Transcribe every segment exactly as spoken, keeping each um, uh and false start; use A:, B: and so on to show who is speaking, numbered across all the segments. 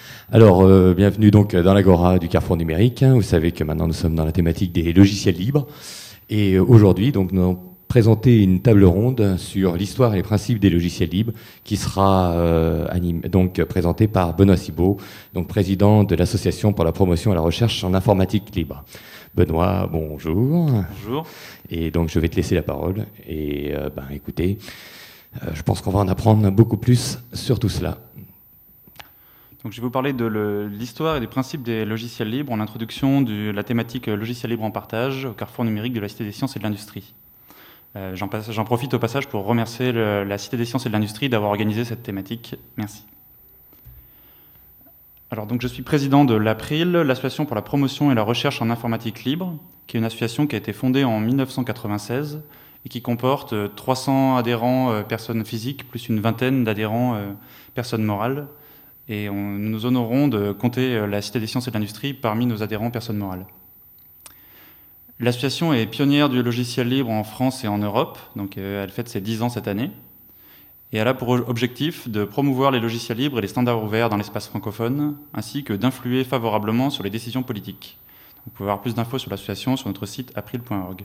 A: Alors, euh, bienvenue donc dans l'Agora du Carrefour numérique. Vous savez que maintenant nous sommes dans la thématique des logiciels libres. Et aujourd'hui, donc, nous allons présenter une table ronde sur l'histoire et les principes des logiciels libres qui sera euh, animé, donc présentée par Benoît Cibot, donc président de l'Association pour la promotion et la recherche en informatique libre. Benoît, bonjour.
B: Bonjour.
A: Et donc je vais te laisser la parole. Et euh, ben, écoutez, euh, je pense qu'on va en apprendre beaucoup plus sur tout cela.
B: Donc, je vais vous parler de le, l'histoire et des principes des logiciels libres en introduction de la thématique logiciels libres en partage au Carrefour numérique de la Cité des sciences et de l'industrie. Euh, j'en, passe, j'en profite au passage pour remercier le, la Cité des sciences et de l'industrie d'avoir organisé cette thématique. Merci. Alors, donc, je suis président de l'April, l'Association pour la promotion et la recherche en informatique libre, qui est une association qui a été fondée en mille neuf cent quatre-vingt-seize et qui comporte trois cents adhérents euh, personnes physiques, plus une vingtaine d'adhérents euh, personnes morales. Et on, nous nous honorons de compter la Cité des sciences et de l'industrie parmi nos adhérents personnes morales. L'association est pionnière du logiciel libre en France et en Europe, donc euh, elle fête ses dix ans cette année. Et elle a pour objectif de promouvoir les logiciels libres et les standards ouverts dans l'espace francophone, ainsi que d'influer favorablement sur les décisions politiques. Vous pouvez avoir plus d'infos sur l'association sur notre site april point org.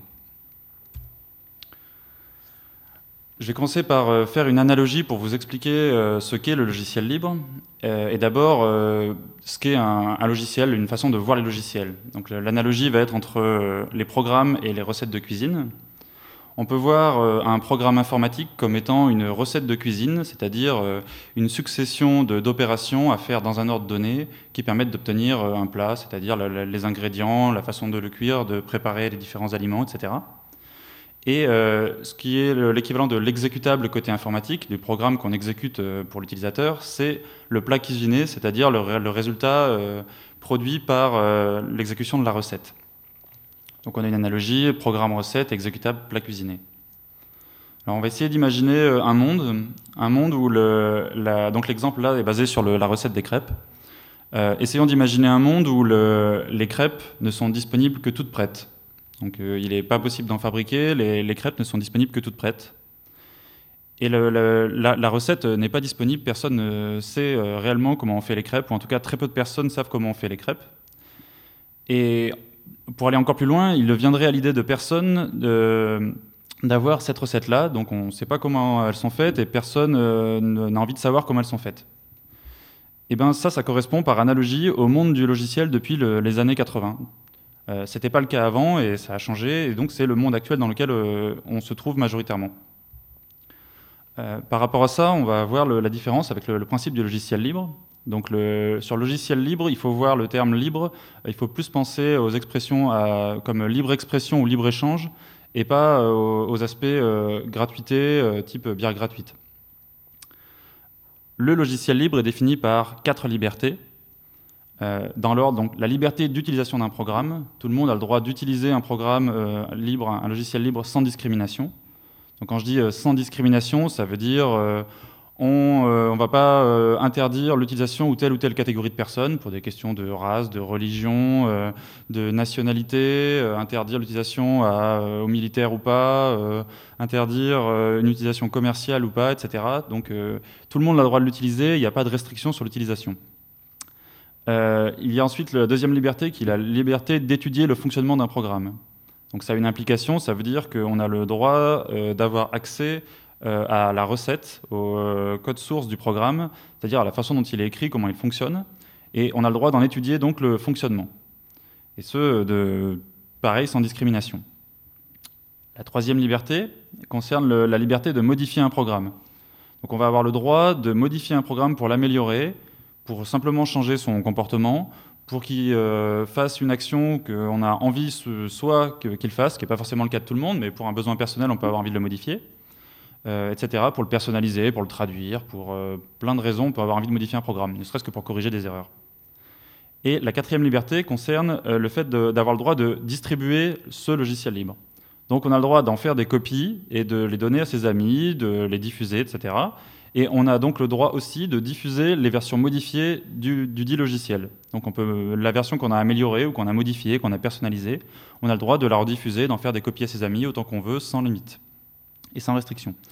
B: Je vais commencer par faire une analogie pour vous expliquer ce qu'est le logiciel libre. Et d'abord, ce qu'est un, un logiciel, une façon de voir les logiciels. Donc, l'analogie va être entre les programmes et les recettes de cuisine. On peut voir un programme informatique comme étant une recette de cuisine, c'est-à-dire une succession de, d'opérations à faire dans un ordre donné qui permettent d'obtenir un plat, c'est-à-dire les ingrédients, la façon de le cuire, de préparer les différents aliments, et cetera. Et euh, ce qui est l'équivalent de l'exécutable côté informatique, du programme qu'on exécute pour l'utilisateur, c'est le plat cuisiné, c'est-à-dire le, le résultat euh, produit par euh, l'exécution de la recette. Donc on a une analogie, programme recette, exécutable, plat cuisiné. Alors on va essayer d'imaginer un monde, un monde où le, la, donc l'exemple là est basé sur le, la recette des crêpes. Euh, essayons d'imaginer un monde où le, les crêpes ne sont disponibles que toutes prêtes. Donc euh, il n'est pas possible d'en fabriquer, les, les crêpes ne sont disponibles que toutes prêtes. Et le, le, la, la recette n'est pas disponible, personne ne sait euh, réellement comment on fait les crêpes, ou en tout cas très peu de personnes savent comment on fait les crêpes. Et pour aller encore plus loin, il viendrait à l'idée de personne de, d'avoir cette recette-là, donc on ne sait pas comment elles sont faites, et personne euh, n'a envie de savoir comment elles sont faites. Et bien ça, ça correspond par analogie au monde du logiciel depuis le, les années quatre-vingts. Euh, ce n'était pas le cas avant et ça a changé, et donc c'est le monde actuel dans lequel euh, on se trouve majoritairement. Euh, par rapport à ça, on va voir le, la différence avec le, le principe du logiciel libre. Donc le, sur le logiciel libre, il faut voir le terme libre, il faut plus penser aux expressions à, comme libre expression ou libre échange, et pas euh, aux, aux aspects euh, gratuité, euh, type bière gratuite. Le logiciel libre est défini par quatre libertés. Euh, dans l'ordre, donc la liberté d'utilisation d'un programme. Tout le monde a le droit d'utiliser un programme euh, libre, un logiciel libre sans discrimination. Donc quand je dis euh, sans discrimination, ça veut dire euh, on ne va pas euh, interdire l'utilisation ou telle ou telle catégorie de personnes pour des questions de race, de religion, euh, de nationalité, euh, interdire l'utilisation à, euh, aux militaires ou pas, euh, interdire euh, une utilisation commerciale ou pas, et cetera. Donc euh, tout le monde a le droit de l'utiliser, il n'y a pas de restriction sur l'utilisation. Euh, il y a ensuite la deuxième liberté qui est la liberté d'étudier le fonctionnement d'un programme. Donc ça a une implication, ça veut dire qu'on a le droit euh, d'avoir accès euh, à la recette, au euh, code source du programme, c'est-à-dire à la façon dont il est écrit, comment il fonctionne, et on a le droit d'en étudier donc le fonctionnement. Et ce, de, pareil, sans discrimination. La troisième liberté concerne le, la liberté de modifier un programme. Donc on va avoir le droit de modifier un programme pour l'améliorer, pour simplement changer son comportement, pour qu'il euh, fasse une action qu'on a envie soit qu'il fasse, ce qui n'est pas forcément le cas de tout le monde, mais pour un besoin personnel, on peut avoir envie de le modifier, euh, et cetera, pour le personnaliser, pour le traduire, pour euh, plein de raisons, on peut avoir envie de modifier un programme, ne serait-ce que pour corriger des erreurs. Et la quatrième liberté concerne euh, le fait de, d'avoir le droit de distribuer ce logiciel libre. Donc on a le droit d'en faire des copies et de les donner à ses amis, de les diffuser, et cetera. Et on a donc le droit aussi de diffuser les versions modifiées du, du dit logiciel. Donc on peut, la version qu'on a améliorée ou qu'on a modifiée, qu'on a personnalisée, on a le droit de la rediffuser, d'en faire des copies à ses amis autant qu'on veut, sans limite et sans restriction.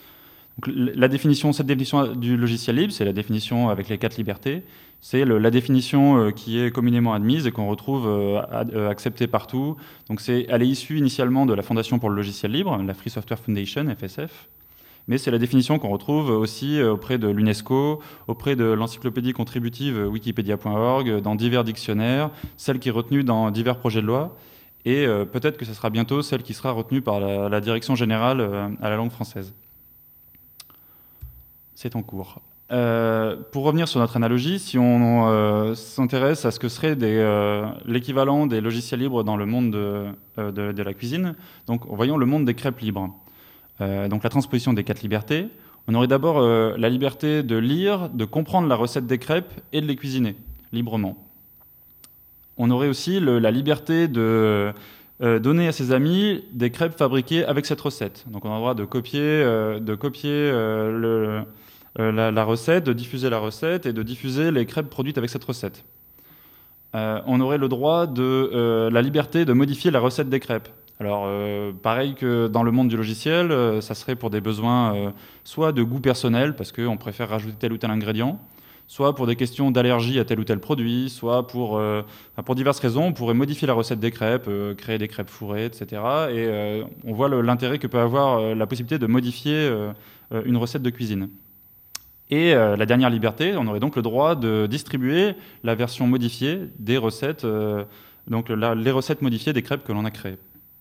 B: Donc, la définition, cette définition du logiciel libre, c'est la définition avec les quatre libertés. C'est le, la définition euh, qui est communément admise et qu'on retrouve euh, ad, euh, acceptée partout. Donc, c'est, elle est issue initialement de la Fondation pour le logiciel libre, la Free Software Foundation, F S F. Mais c'est la définition qu'on retrouve aussi auprès de l'UNESCO, auprès de l'encyclopédie contributive wikipedia point org, dans divers dictionnaires, celle qui est retenue dans divers projets de loi, et euh, peut-être que ce sera bientôt celle qui sera retenue par la, la Direction générale euh, à la langue française. C'est en cours. Euh, pour revenir sur notre analogie, si on euh, s'intéresse à ce que serait des, euh, l'équivalent des logiciels libres dans le monde de, euh, de, de la cuisine, donc voyons le monde des crêpes libres. Euh, donc la transposition des quatre libertés, on aurait d'abord euh, la liberté de lire, de comprendre la recette des crêpes et de les cuisiner librement. On aurait aussi le, la liberté de euh, donner à ses amis des crêpes fabriquées avec cette recette. Donc on a le droit de copier, euh, de copier euh, le, euh, la, la recette, de diffuser la recette et de diffuser les crêpes produites avec cette recette. Euh, on aurait le droit de euh, la liberté de modifier la recette des crêpes. Alors, euh, pareil que dans le monde du logiciel, euh, ça serait pour des besoins euh, soit de goût personnel, parce qu'on préfère rajouter tel ou tel ingrédient, soit pour des questions d'allergie à tel ou tel produit, soit pour, euh, enfin, pour diverses raisons, on pourrait modifier la recette des crêpes, euh, créer des crêpes fourrées, et cetera. Et euh, on voit le, l'intérêt que peut avoir euh, la possibilité de modifier euh, une recette de cuisine. Et euh, la dernière liberté, on aurait donc le droit de distribuer la version modifiée des recettes, euh, donc la, les recettes modifiées des crêpes que l'on a créées.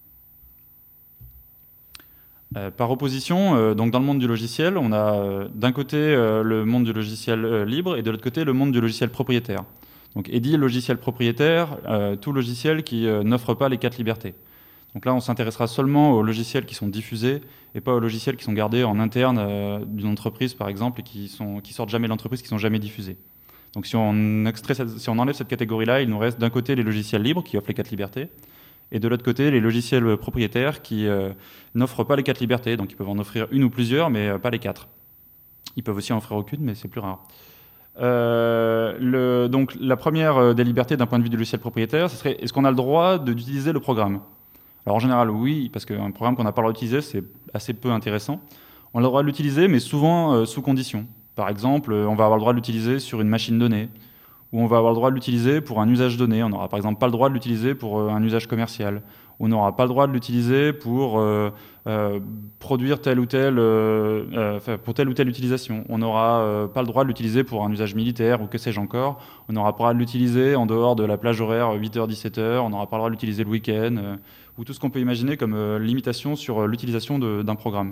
B: Euh, par opposition, euh, donc dans le monde du logiciel, on a euh, d'un côté euh, le monde du logiciel euh, libre et de l'autre côté le monde du logiciel propriétaire. Donc, et dit logiciel propriétaire, euh, tout logiciel qui euh, n'offre pas les quatre libertés. Donc là, on s'intéressera seulement aux logiciels qui sont diffusés et pas aux logiciels qui sont gardés en interne euh, d'une entreprise, par exemple, et qui, sont, qui sortent jamais de l'entreprise, qui sont jamais diffusés. Donc si on, extrait cette, si on enlève cette catégorie-là, il nous reste d'un côté les logiciels libres qui offrent les quatre libertés, et de l'autre côté, les logiciels propriétaires qui euh, n'offrent pas les quatre libertés. Donc, ils peuvent en offrir une ou plusieurs, mais euh, pas les quatre. Ils peuvent aussi en offrir aucune, mais c'est plus rare. Euh, le, donc, la première des libertés d'un point de vue du logiciel propriétaire, ce serait est-ce qu'on a le droit d'utiliser le programme? Alors, en général, oui, parce qu'un programme qu'on n'a pas le droit d'utiliser, c'est assez peu intéressant. On a le droit de l'utiliser, mais souvent euh, sous condition. Par exemple, on va avoir le droit de l'utiliser sur une machine donnée, où on va avoir le droit de l'utiliser pour un usage donné. On n'aura par exemple pas le droit de l'utiliser pour un usage commercial. On n'aura pas le droit de l'utiliser pour euh, euh, produire telle ou telle, euh, euh, pour telle ou telle utilisation. On n'aura euh, pas le droit de l'utiliser pour un usage militaire ou que sais-je encore. On n'aura pas le droit de l'utiliser en dehors de la plage horaire huit heures dix-sept heures. On n'aura pas le droit de l'utiliser le week-end, euh, ou tout ce qu'on peut imaginer comme euh, limitation sur l'utilisation de, d'un programme.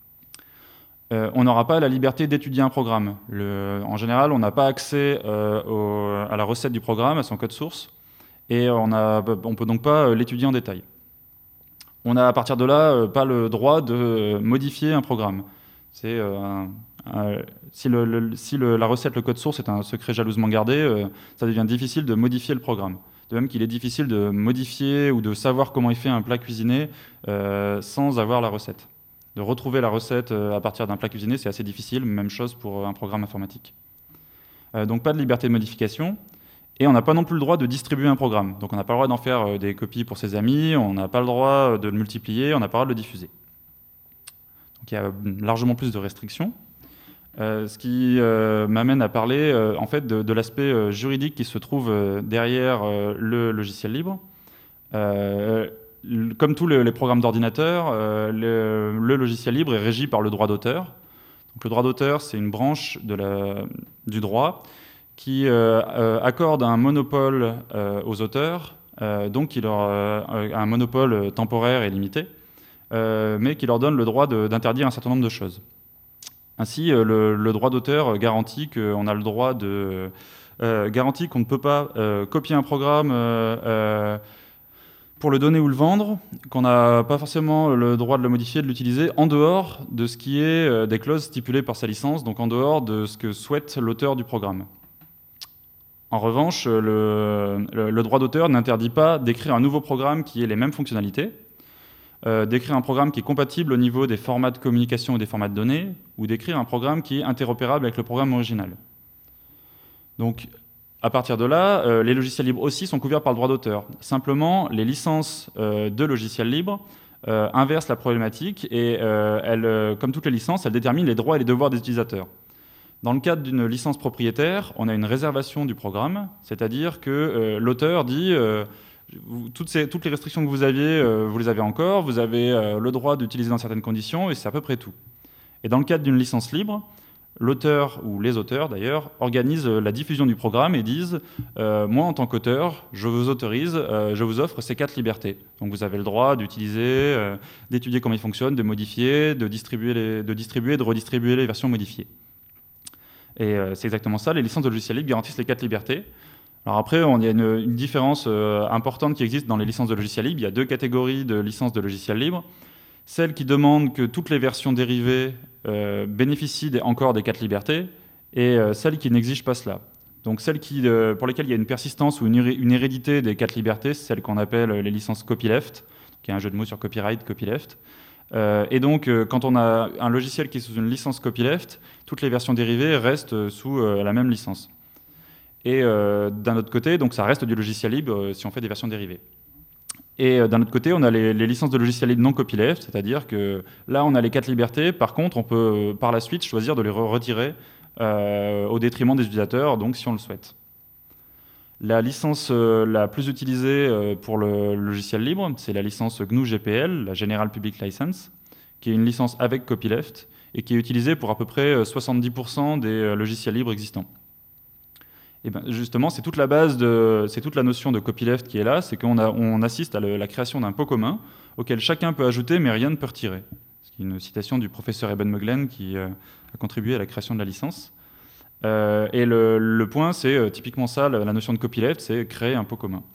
B: Euh, on n'aura pas la liberté d'étudier un programme. Le, en général, on n'a pas accès euh, au, à la recette du programme, à son code source, et on ne peut donc pas l'étudier en détail. On n'a à partir de là euh, pas le droit de modifier un programme. C'est, euh, un, un, si le, le, si le, la recette, le code source est un secret jalousement gardé, euh, ça devient difficile de modifier le programme. De même qu'il est difficile de modifier ou de savoir comment est fait un plat cuisiné euh, sans avoir la recette. De retrouver la recette à partir d'un plat cuisiné, c'est assez difficile, même chose pour un programme informatique. Euh, donc pas de liberté de modification, et on n'a pas non plus le droit de distribuer un programme. Donc on n'a pas le droit d'en faire des copies pour ses amis, on n'a pas le droit de le multiplier, on n'a pas le droit de le diffuser. Donc il y a largement plus de restrictions. Euh, ce qui euh, m'amène à parler euh, en fait de, de l'aspect euh, juridique qui se trouve euh, derrière euh, le logiciel libre. Euh, Comme tous les programmes d'ordinateur, euh, le, le logiciel libre est régi par le droit d'auteur. Donc, le droit d'auteur, c'est une branche de la, du droit qui euh, euh, accorde un monopole euh, aux auteurs, euh, donc il leur euh, un monopole temporaire et limité, euh, mais qui leur donne le droit de, d'interdire un certain nombre de choses. Ainsi, euh, le, le droit d'auteur garantit qu'on a le droit de euh, garantit qu'on ne peut pas euh, copier un programme. Euh, euh, pour le donner ou le vendre, qu'on n'a pas forcément le droit de le modifier, de l'utiliser, en dehors de ce qui est des clauses stipulées par sa licence, donc en dehors de ce que souhaite l'auteur du programme. En revanche, le, le, le droit d'auteur n'interdit pas d'écrire un nouveau programme qui ait les mêmes fonctionnalités, euh, d'écrire un programme qui est compatible au niveau des formats de communication ou des formats de données, ou d'écrire un programme qui est interopérable avec le programme original. Donc, à partir de là, euh, les logiciels libres aussi sont couverts par le droit d'auteur. Simplement, les licences euh, de logiciels libres euh, inverse la problématique et, euh, elle, euh, comme toutes les licences, elle détermine les droits et les devoirs des utilisateurs. Dans le cadre d'une licence propriétaire, on a une réservation du programme, c'est-à-dire que euh, l'auteur dit euh, vous, toutes, ces, toutes les restrictions que vous aviez, euh, vous les avez encore, vous avez euh, le droit d'utiliser dans certaines conditions, et c'est à peu près tout. Et dans le cadre d'une licence libre, l'auteur, ou les auteurs d'ailleurs, organisent la diffusion du programme et disent euh, « Moi, en tant qu'auteur, je vous autorise, euh, je vous offre ces quatre libertés. » Donc vous avez le droit d'utiliser, euh, d'étudier comment ils fonctionnent, de modifier, de distribuer, les, de distribuer, de redistribuer les versions modifiées. Et euh, c'est exactement ça, les licences de logiciels libres garantissent les quatre libertés. Alors après, il y a une, une différence euh, importante qui existe dans les licences de logiciels libres. Il y a deux catégories de licences de logiciels libres. Celles qui demandent que toutes les versions dérivées euh, bénéficient des, encore des quatre libertés, et euh, celles qui n'exigent pas cela. Donc celles qui, euh, pour lesquelles il y a une persistance ou une, une hérédité des quatre libertés, c'est celles qu'on appelle les licences copyleft, qui est un jeu de mots sur copyright, copyleft. Euh, et donc, euh, quand on a un logiciel qui est sous une licence copyleft, toutes les versions dérivées restent sous euh, la même licence. Et euh, d'un autre côté, donc ça reste du logiciel libre euh, si on fait des versions dérivées. Et d'un autre côté, on a les, les licences de logiciels libres non copyleft, c'est-à-dire que là, on a les quatre libertés. Par contre, on peut par la suite choisir de les retirer euh, au détriment des utilisateurs, donc si on le souhaite. La licence euh, la plus utilisée euh, pour le, le logiciel libre, c'est la licence G N U G P L, la General Public License, qui est une licence avec copyleft et qui est utilisée pour à peu près soixante-dix pour cent des euh, logiciels libres existants. Et ben justement, c'est toute la base, de, c'est toute la notion de copyleft qui est là, c'est qu'on a, on assiste à le, la création d'un pot commun auquel chacun peut ajouter, mais rien ne peut retirer. C'est une citation du professeur Eben Moglen qui euh, a contribué à la création de la licence. Euh, et le, le point, c'est euh, typiquement ça, la, la notion de copyleft, c'est créer un pot commun.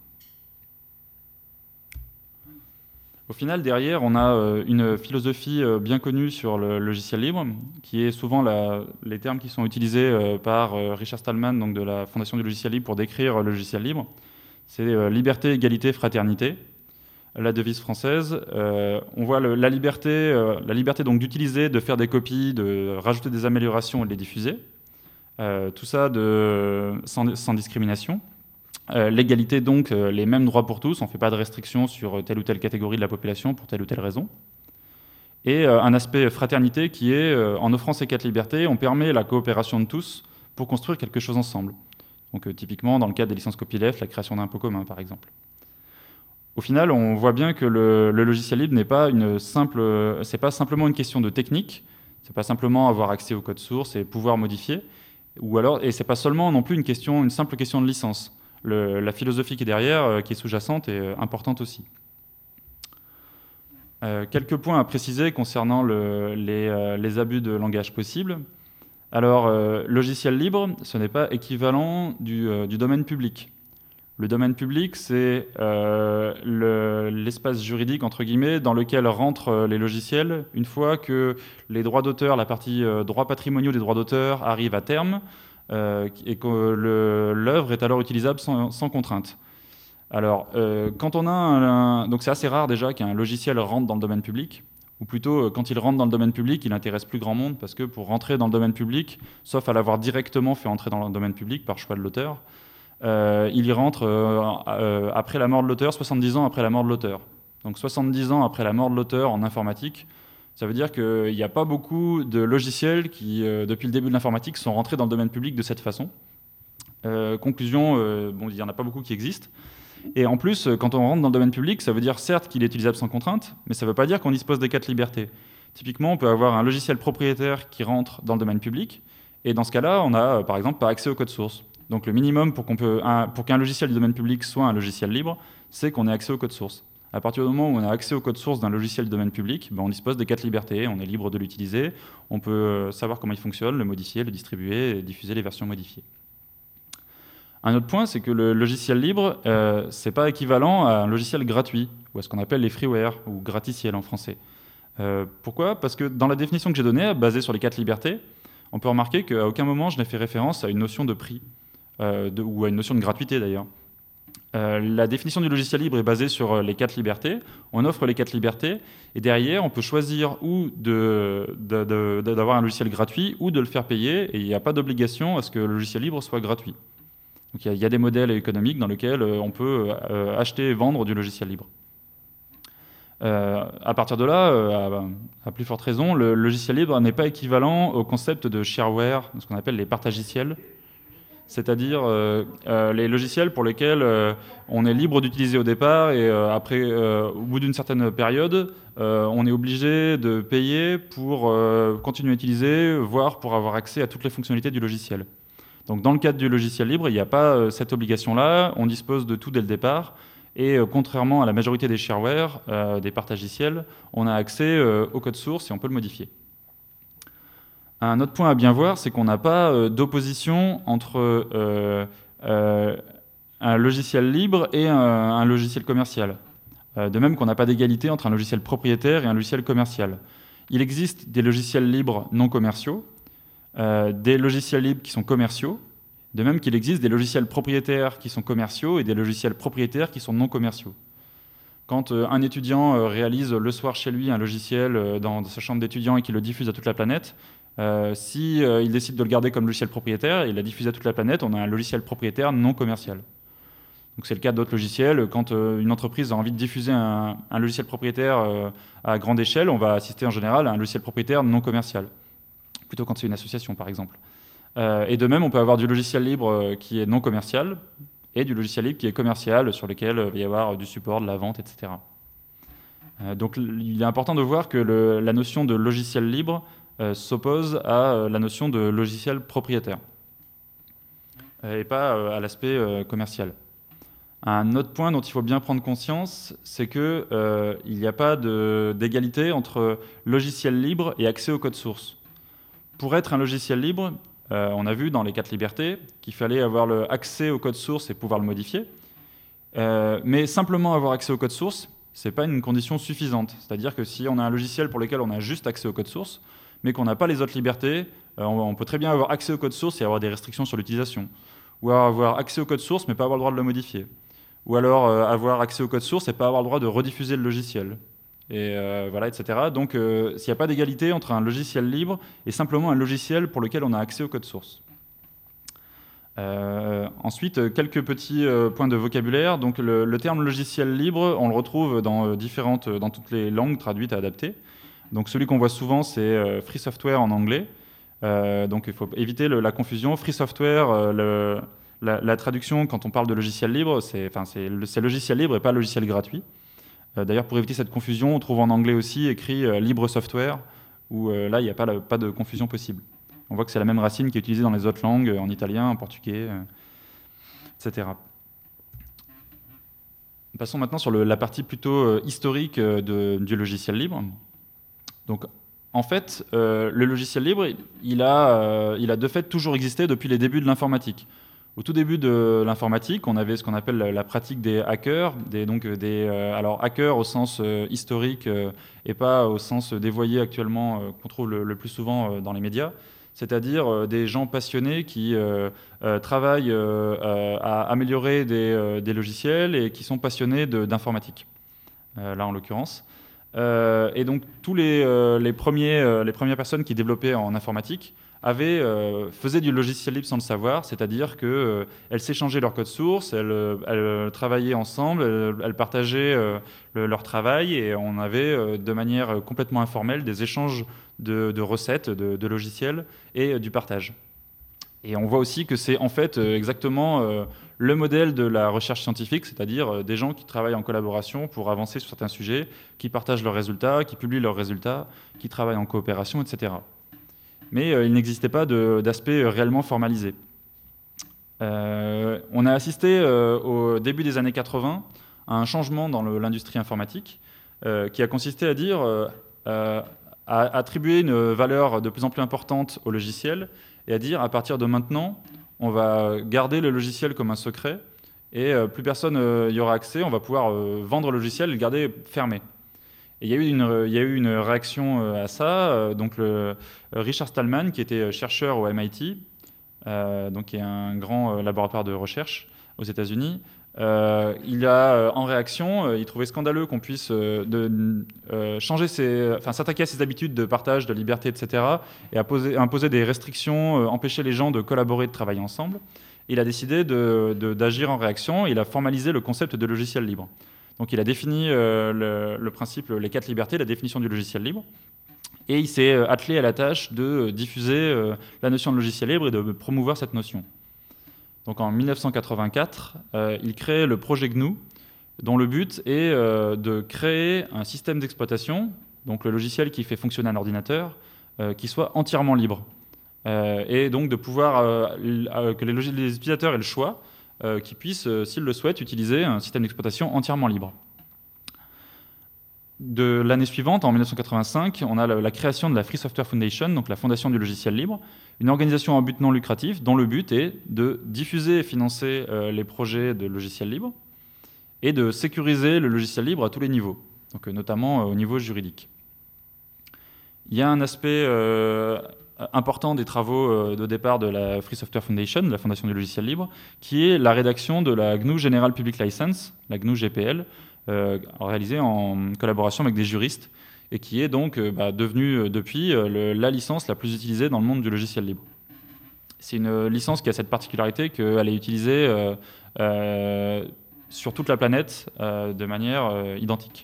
B: Au final, derrière, on a euh, une philosophie euh, bien connue sur le logiciel libre, qui est souvent la, les termes qui sont utilisés euh, par euh, Richard Stallman, donc de la Fondation du logiciel libre, pour décrire euh, le logiciel libre. C'est euh, liberté, égalité, fraternité. La devise française, euh, on voit le, la liberté, euh, la liberté donc d'utiliser, de faire des copies, de rajouter des améliorations et de les diffuser. Euh, tout ça de, sans, sans discrimination. Euh, l'égalité, donc, euh, les mêmes droits pour tous, on ne fait pas de restrictions sur telle ou telle catégorie de la population pour telle ou telle raison. Et euh, un aspect fraternité qui est, euh, en offrant ces quatre libertés, on permet la coopération de tous pour construire quelque chose ensemble. Donc euh, typiquement, dans le cadre des licences copyleft, la création d'un pot commun, par exemple. Au final, on voit bien que le, le logiciel libre n'est pas une simple, c'est pas simplement une question de technique, c'est pas simplement avoir accès au code source et pouvoir modifier, ou alors, et c'est pas seulement non plus une question, une simple question de licence. Le, la philosophie qui est derrière, euh, qui est sous-jacente, est euh, importante aussi. Euh, quelques points à préciser concernant le, les, euh, les abus de langage possibles. Alors, euh, logiciel libre, ce n'est pas équivalent du, euh, du domaine public. Le domaine public, c'est euh, le, l'espace juridique, entre guillemets, dans lequel rentrent les logiciels une fois que les droits d'auteur, la partie euh, droits patrimoniaux des droits d'auteur arrive à terme, Euh, et que l'œuvre est alors utilisable sans, sans contrainte. Alors, euh, quand on a un, un, donc c'est assez rare déjà qu'un logiciel rentre dans le domaine public, ou plutôt quand il rentre dans le domaine public, il intéresse plus grand monde, parce que pour rentrer dans le domaine public, sauf à l'avoir directement fait entrer dans le domaine public par choix de l'auteur, euh, il y rentre euh, euh, après la mort de l'auteur, soixante-dix ans après la mort de l'auteur. Donc soixante-dix ans après la mort de l'auteur en informatique, ça veut dire qu'il n'y a pas beaucoup de logiciels qui, euh, depuis le début de l'informatique, sont rentrés dans le domaine public de cette façon. Euh, conclusion, euh, bon, il n'y en a pas beaucoup qui existent. Et en plus, quand on rentre dans le domaine public, ça veut dire certes qu'il est utilisable sans contrainte, mais ça ne veut pas dire qu'on dispose des quatre libertés. Typiquement, on peut avoir un logiciel propriétaire qui rentre dans le domaine public, et dans ce cas-là, on n'a par exemple pas accès au code source. Donc le minimum pour, qu'on peut, un, pour qu'un logiciel du domaine public soit un logiciel libre, c'est qu'on ait accès au code source. À partir du moment où on a accès au code source d'un logiciel du domaine public, ben on dispose des quatre libertés, on est libre de l'utiliser, on peut savoir comment il fonctionne, le modifier, le distribuer et diffuser les versions modifiées. Un autre point, c'est que le logiciel libre, euh, ce n'est pas équivalent à un logiciel gratuit, ou à ce qu'on appelle les freeware, ou gratte-ciel en français. Euh, pourquoi ? Parce que dans la définition que j'ai donnée, basée sur les quatre libertés, on peut remarquer qu'à aucun moment je n'ai fait référence à une notion de prix, euh, de, ou à une notion de gratuité d'ailleurs. Euh, la définition du logiciel libre est basée sur euh, les quatre libertés. On offre les quatre libertés et derrière, on peut choisir ou de, de, de, d'avoir un logiciel gratuit ou de le faire payer et il n'y a pas d'obligation à ce que le logiciel libre soit gratuit. Donc il y, y a des modèles économiques dans lesquels euh, on peut euh, acheter et vendre du logiciel libre. Euh, à partir de là, euh, à, à plus forte raison, le logiciel libre n'est pas équivalent au concept de shareware, ce qu'on appelle les partagiciels, c'est-à-dire euh, euh, les logiciels pour lesquels euh, on est libre d'utiliser au départ et euh, après, euh, au bout d'une certaine période, euh, on est obligé de payer pour euh, continuer à utiliser, voire pour avoir accès à toutes les fonctionnalités du logiciel. Donc dans le cadre du logiciel libre, il n'y a pas euh, cette obligation-là, on dispose de tout dès le départ. Et euh, contrairement à la majorité des shareware, euh, des partagiciels, on a accès euh, au code source et on peut le modifier. Un autre point à bien voir, c'est qu'on n'a pas euh, d'opposition entre euh, euh, un logiciel libre et un, un logiciel commercial. Euh, de même qu'on n'a pas d'égalité entre un logiciel propriétaire et un logiciel commercial. Il existe des logiciels libres non commerciaux, euh, des logiciels libres qui sont commerciaux, de même qu'il existe des logiciels propriétaires qui sont commerciaux et des logiciels propriétaires qui sont non commerciaux. Quand euh, un étudiant euh, réalise le soir chez lui un logiciel euh, dans, dans sa chambre d'étudiant et qu'il le diffuse à toute la planète, euh, si euh, il décide de le garder comme logiciel propriétaire et il la diffuse à toute la planète, on a un logiciel propriétaire non commercial. Donc c'est le cas d'autres logiciels. Quand euh, une entreprise a envie de diffuser un, un logiciel propriétaire euh, à grande échelle, on va assister en général à un logiciel propriétaire non commercial, plutôt quand c'est une association par exemple. Euh, et de même, on peut avoir du logiciel libre euh, qui est non commercial et du logiciel libre qui est commercial, sur lequel euh, il va y avoir du support, de la vente, et cetera. Euh, donc il est important de voir que le, la notion de logiciel libre euh, s'oppose à euh, la notion de logiciel propriétaire euh, et pas euh, à l'aspect euh, commercial. Un autre point dont il faut bien prendre conscience, c'est qu'il euh, n'y a pas d'égalité entre logiciel libre et accès au code source. Pour être un logiciel libre, Euh, on a vu dans les quatre libertés qu'il fallait avoir le accès au code source et pouvoir le modifier. Euh, mais simplement avoir accès au code source, ce n'est pas une condition suffisante. C'est-à-dire que si on a un logiciel pour lequel on a juste accès au code source, mais qu'on n'a pas les autres libertés, euh, on, on peut très bien avoir accès au code source et avoir des restrictions sur l'utilisation. Ou avoir accès au code source mais pas avoir le droit de le modifier. Ou alors euh, avoir accès au code source et pas avoir le droit de rediffuser le logiciel. Et euh, voilà, et cetera. Donc, euh, s'il n'y a pas d'égalité entre un logiciel libre et simplement un logiciel pour lequel on a accès au code source. Euh, ensuite, quelques petits euh, points de vocabulaire. Donc, le, le terme logiciel libre, on le retrouve dans, euh, différentes, dans toutes les langues traduites et adaptées. Donc, celui qu'on voit souvent, c'est euh, free software en anglais. Euh, donc, il faut éviter le, la confusion. Free software, euh, le, la, la traduction, quand on parle de logiciel libre, c'est logiciel libre et pas logiciel gratuit. D'ailleurs, pour éviter cette confusion, on trouve en anglais aussi écrit euh, libre software, où euh, là, il n'y a pas, la, pas de confusion possible. On voit que c'est la même racine qui est utilisée dans les autres langues, en italien, en portugais, euh, et cetera. Passons maintenant sur le, la partie plutôt euh, historique euh, de, du logiciel libre. Donc, en fait, euh, le logiciel libre, il a, euh, il a de fait toujours existé depuis les débuts de l'informatique. Au tout début de l'informatique, on avait ce qu'on appelle la pratique des hackers, des, donc des, euh, alors hackers au sens euh, historique euh, et pas au sens dévoyé actuellement euh, qu'on trouve le, le plus souvent euh, dans les médias, c'est-à-dire euh, des gens passionnés qui euh, euh, travaillent euh, à améliorer des, euh, des logiciels et qui sont passionnés d'informatique, euh, là en l'occurrence. Euh, et donc tous les, euh, les, premiers, euh, les premières personnes qui développaient en informatique avaient, euh, faisaient du logiciel libre sans le savoir, c'est-à-dire qu'elles euh, s'échangeaient leur code source, elles, elles travaillaient ensemble, elles, elles partageaient euh, le, leur travail et on avait euh, de manière complètement informelle des échanges de, de recettes, de, de logiciels et euh, du partage. Et on voit aussi que c'est en fait euh, exactement euh, le modèle de la recherche scientifique, c'est-à-dire euh, des gens qui travaillent en collaboration pour avancer sur certains sujets, qui partagent leurs résultats, qui publient leurs résultats, qui travaillent en coopération, et cetera. Mais euh, il n'existait pas d'aspect réellement formalisé. Euh, on a assisté euh, au début des années quatre-vingts à un changement dans l'industrie informatique euh, qui a consisté à dire euh, euh, à attribuer une valeur de plus en plus importante au logiciel et à dire à partir de maintenant, on va garder le logiciel comme un secret et euh, plus personne n'y euh, aura accès, on va pouvoir euh, vendre le logiciel et le garder fermé. Et il y a eu une, il y a eu une réaction à ça. Donc le, Richard Stallman, qui était chercheur au M I T, euh, donc qui est un grand laboratoire de recherche aux États-Unis, euh, il a en réaction, il trouvait scandaleux qu'on puisse euh, de, euh, changer ses, enfin s'attaquer à ses habitudes de partage, de liberté, et cetera, et imposer, imposer des restrictions, euh, empêcher les gens de collaborer, de travailler ensemble. Il a décidé d'agir de, de, en réaction. Il a formalisé le concept de logiciel libre. Donc il a défini euh, le, le principe, les quatre libertés, la définition du logiciel libre. Et il s'est attelé à la tâche de diffuser euh, la notion de logiciel libre et de promouvoir cette notion. Donc en mille neuf cent quatre-vingt-quatre, euh, il crée le projet G N U, dont le but est euh, de créer un système d'exploitation, donc le logiciel qui fait fonctionner un ordinateur, euh, qui soit entièrement libre. Euh, et donc de pouvoir euh, que les, les utilisateurs aient le choix, euh, qu'ils puissent, euh, s'ils le souhaitent, utiliser un système d'exploitation entièrement libre. De l'année suivante, en mille neuf cent quatre-vingt-cinq, on a la, la création de la Free Software Foundation, donc la fondation du logiciel libre, une organisation à but non lucratif dont le but est de diffuser et financer euh, les projets de logiciels libres et de sécuriser le logiciel libre à tous les niveaux, donc, euh, notamment euh, au niveau juridique. Il y a un aspect euh, important des travaux euh, de départ de la Free Software Foundation, de la fondation du logiciel libre, qui est la rédaction de la G N U General Public License, la G N U G P L, Euh, réalisé en collaboration avec des juristes et qui est donc euh, bah, devenue euh, depuis euh, le, la licence la plus utilisée dans le monde du logiciel libre. C'est une licence qui a cette particularité qu'elle est utilisée euh, euh, sur toute la planète euh, de manière euh, identique.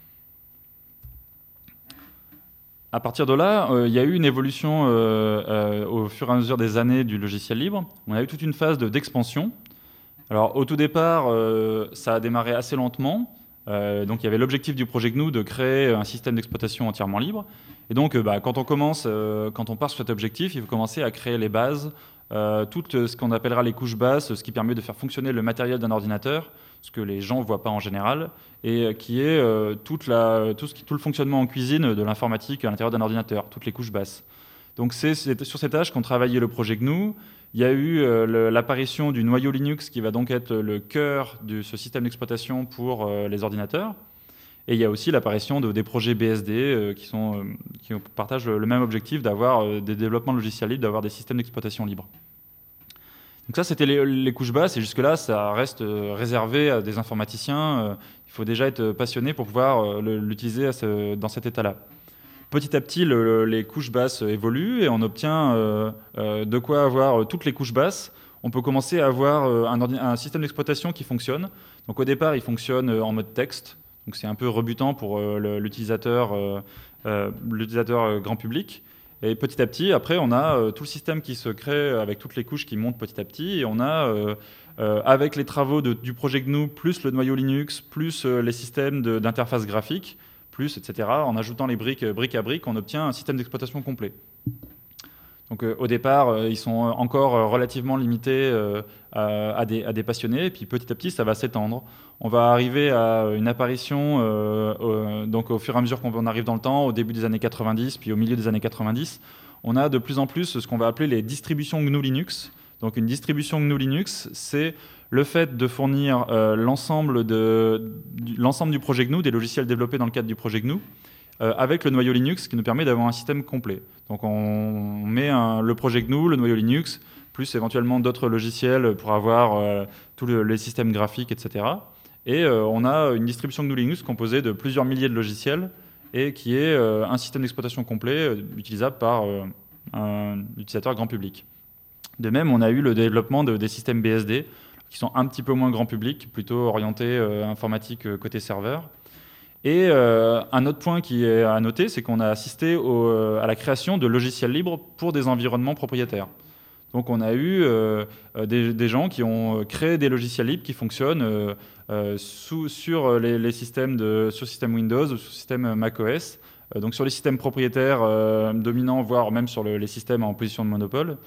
B: À partir de là, euh, il y a eu une évolution euh, euh, au fur et à mesure des années du logiciel libre. On a eu toute une phase de, d'expansion. Alors au tout départ, euh, ça a démarré assez lentement. Euh, donc il y avait l'objectif du projet G N U de créer un système d'exploitation entièrement libre. Et donc euh, bah, quand on commence, euh, quand on part sur cet objectif, il faut commencer à créer les bases, euh, tout ce qu'on appellera les couches basses, ce qui permet de faire fonctionner le matériel d'un ordinateur, ce que les gens ne voient pas en général, et qui est euh, toute la, tout, ce qui, tout le fonctionnement en cuisine de l'informatique à l'intérieur d'un ordinateur, toutes les couches basses. Donc c'est sur ces tâches qu'ont travaillé le projet G N U. Il y a eu euh, l'apparition du noyau Linux qui va donc être le cœur de ce système d'exploitation pour euh, les ordinateurs. Et il y a aussi l'apparition de, des projets B S D euh, qui, sont, euh, qui partagent le même objectif d'avoir euh, des développements logiciels libres, d'avoir des systèmes d'exploitation libres. Donc ça, c'était les, les couches basses, et jusque-là, ça reste euh, réservé à des informaticiens. Euh, il faut déjà être passionné pour pouvoir euh, l'utiliser ce, dans cet état-là. Petit à petit, le, les couches basses évoluent et on obtient euh, euh, de quoi avoir toutes les couches basses. On peut commencer à avoir euh, un, un système d'exploitation qui fonctionne. Donc au départ, il fonctionne en mode texte. Donc c'est un peu rebutant pour euh, l'utilisateur euh, euh, l'utilisateur grand public. Et petit à petit, après, on a euh, tout le système qui se crée avec toutes les couches qui montent petit à petit. Et on a, euh, euh, avec les travaux de, du projet G N U, plus le noyau Linux, plus euh, les systèmes d'interface graphique, plus, et cetera. En ajoutant les briques, briques à briques, on obtient un système d'exploitation complet. Donc, euh, au départ, euh, ils sont encore euh, relativement limités euh, à, à, des, à des passionnés, et puis petit à petit, ça va s'étendre. On va arriver à une apparition, euh, euh, donc au fur et à mesure qu'on arrive dans le temps, au début des années quatre-vingt-dix, puis au milieu des années quatre-vingt-dix, on a de plus en plus ce qu'on va appeler les distributions G N U Linux. Donc, une distribution G N U Linux, c'est le fait de fournir euh, l'ensemble l'ensemble du projet G N U, des logiciels développés dans le cadre du projet G N U, euh, avec le noyau Linux, qui nous permet d'avoir un système complet. Donc on met un, le projet G N U, le noyau Linux, plus éventuellement d'autres logiciels pour avoir euh, tous le, les systèmes graphiques, et cetera. Et euh, on a une distribution G N U Linux composée de plusieurs milliers de logiciels et qui est euh, un système d'exploitation complet euh, utilisable par euh, un utilisateur grand public. De même, on a eu le développement de, des systèmes B S D, qui sont un petit peu moins grand public, plutôt orientés euh, informatique euh, côté serveur. Et euh, un autre point qui est à noter, c'est qu'on a assisté au, euh, à la création de logiciels libres pour des environnements propriétaires. Donc on a eu euh, des, des gens qui ont créé des logiciels libres qui fonctionnent euh, euh, sous, sur les, les systèmes de, sur système Windows ou sur système macOS, euh, donc sur les systèmes propriétaires euh, dominants, voire même sur le, les systèmes en position de monopole.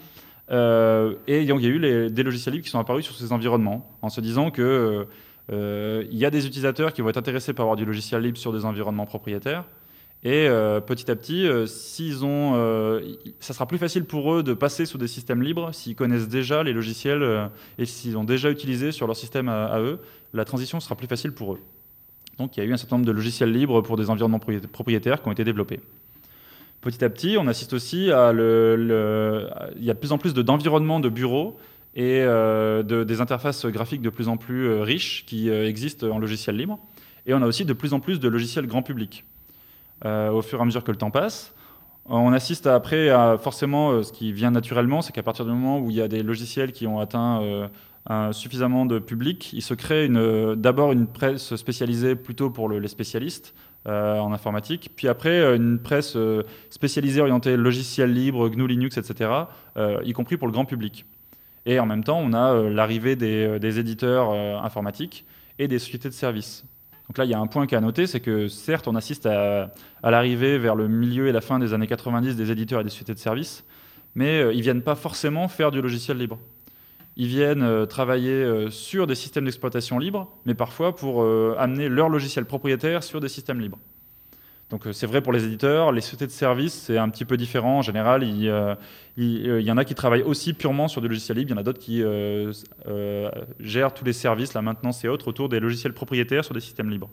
B: Euh, et donc, il y a eu les, des logiciels libres qui sont apparus sur ces environnements, en se disant que euh, il y a des utilisateurs qui vont être intéressés par avoir du logiciel libre sur des environnements propriétaires. Et euh, petit à petit, euh, s'ils ont, euh, ça sera plus facile pour eux de passer sous des systèmes libres s'ils connaissent déjà les logiciels euh, et s'ils ont déjà utilisé sur leur système à, à eux. La transition sera plus facile pour eux. Donc, il y a eu un certain nombre de logiciels libres pour des environnements propriétaires qui ont été développés. Petit à petit, on assiste aussi à le, le, il y a de plus en plus d'environnements de, de bureaux et euh, de, des interfaces graphiques de plus en plus euh, riches qui euh, existent en logiciel libre. Et on a aussi de plus en plus de logiciels grand public. Euh, au fur et à mesure que le temps passe, on assiste après à forcément euh, ce qui vient naturellement, c'est qu'à partir du moment où il y a des logiciels qui ont atteint euh, un, suffisamment de public, il se crée d'abord une presse spécialisée plutôt pour le, les spécialistes euh, en informatique, puis après une presse euh, spécialisée orientée logiciel libre, G N U Linux, et cetera, euh, y compris pour le grand public. Et en même temps, on a euh, l'arrivée des, des éditeurs euh, informatiques et des sociétés de services. Donc là, il y a un point qui est à noter, c'est que certes, on assiste à, à l'arrivée vers le milieu et la fin des années quatre-vingt-dix des éditeurs et des sociétés de services, mais euh, ils ne viennent pas forcément faire du logiciel libre. Ils viennent euh, travailler euh, sur des systèmes d'exploitation libres, mais parfois pour euh, amener leur logiciel propriétaire sur des systèmes libres. Donc euh, c'est vrai pour les éditeurs. Les sociétés de services, c'est un petit peu différent. En général, il, euh, il, euh, il y en a qui travaillent aussi purement sur du logiciel libre. Il y en a d'autres qui euh, euh, gèrent tous les services, la maintenance et autres, autour des logiciels propriétaires sur des systèmes libres.